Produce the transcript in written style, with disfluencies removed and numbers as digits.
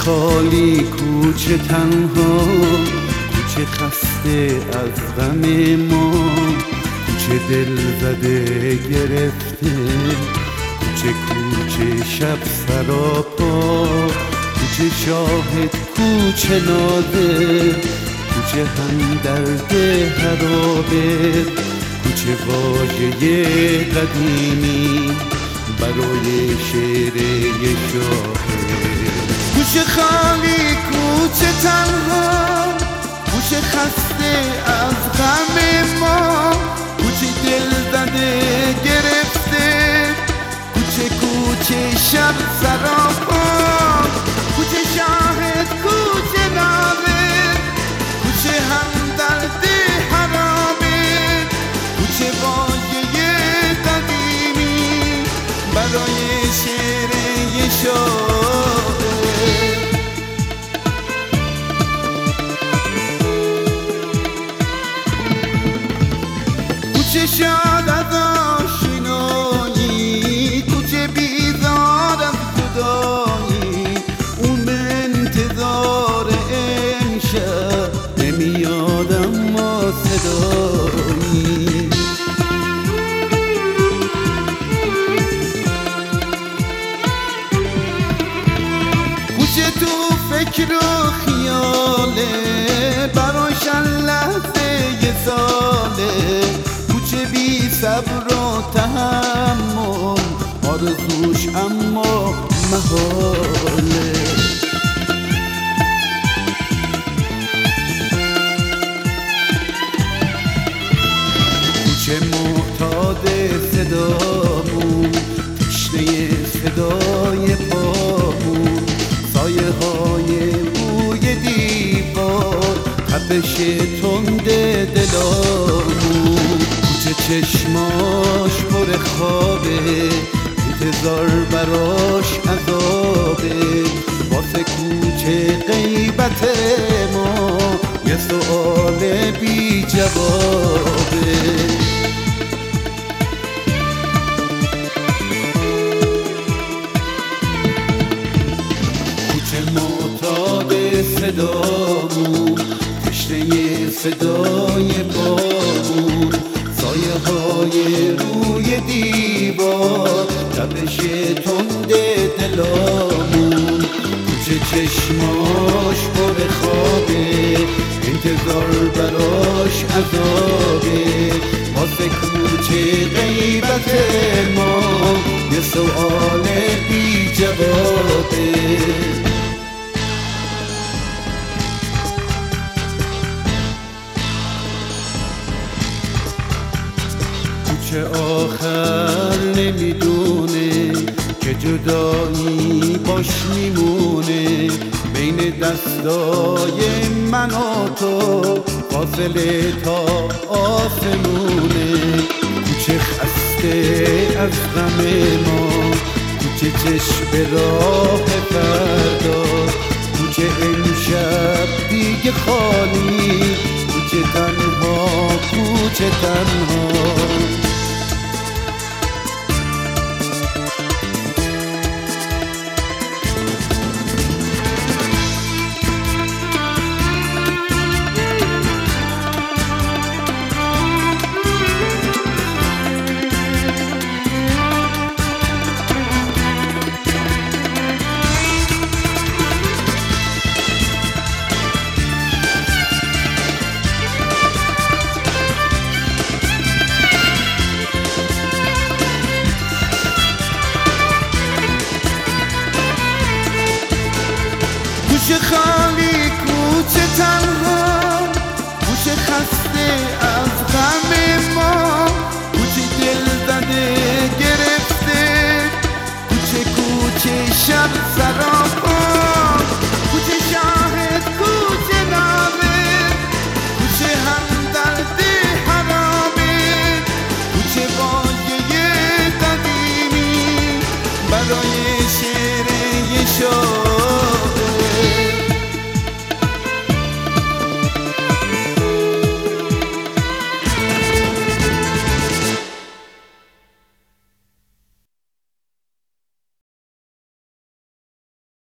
خالی، کوچه تنها، کوچه خسته از غم ما، کوچه دل زده گرفته، کوچه کوچه شب سراپا، کوچه شاهد، کوچه ناظر، کوچه هم درد حرابه، کوچه واژه قدیمی برای شعر یه شاعر. کوچه خالی، کوچه تنها، کوچه خسته از غم ما، کوچه دل زده گرفته، کوچه کوچه شب سراپا، کوچه شاهد، کوچه ناظر، کوچه هم درد حرامه، کوچه واژه قدیمی برای شعر یه شاعر. کوچه شاد از آشنایی، کوچه بیزار از جدایی، اون به انتظار امشب نمیاد اما صدایی. کوچه تو فکر و خیاله، براش لحظه یه ساله، کوچه بی صبر و تحمل، آرزوش اما محاله. کوچه معتاد صدامون، تشنه صدای پامون، سایه های بوی دیوار، تپش تند دلامون. کوچه چشماش پر خوابه، انتظار براش عذابه، واسه کوچه غیبت ما یه سؤال بی جوابه. کوچه معتاد صدامون، تشنه صدای پامون، سایه های روی دیوار، تپش تند دلامون. کوچه چشماش پر خوابه، انتظار براش عذابه، واسه کوچه غیبت ما یه سؤال بی جوابه. کوچه آخر نمیدونه که جدایی باش میمونه، بین دستای من و تو فاصله تا آسمونه. کوچه خسته از غم ما، کوچه چشم راه فردا، کوچه امشب دیگه خالی، کوچه تنها، کوچه تنها. کوچه خالی، کوچه تنها، کوچه خسته از غم ما، کوچه دل زده گرفته، کوچه کوچه شب سراپا، کوچه شاهد، کوچه ناظر، کوچه هم درد حرامه، کوچه واژه قدیمی برای شعر یه شاعر.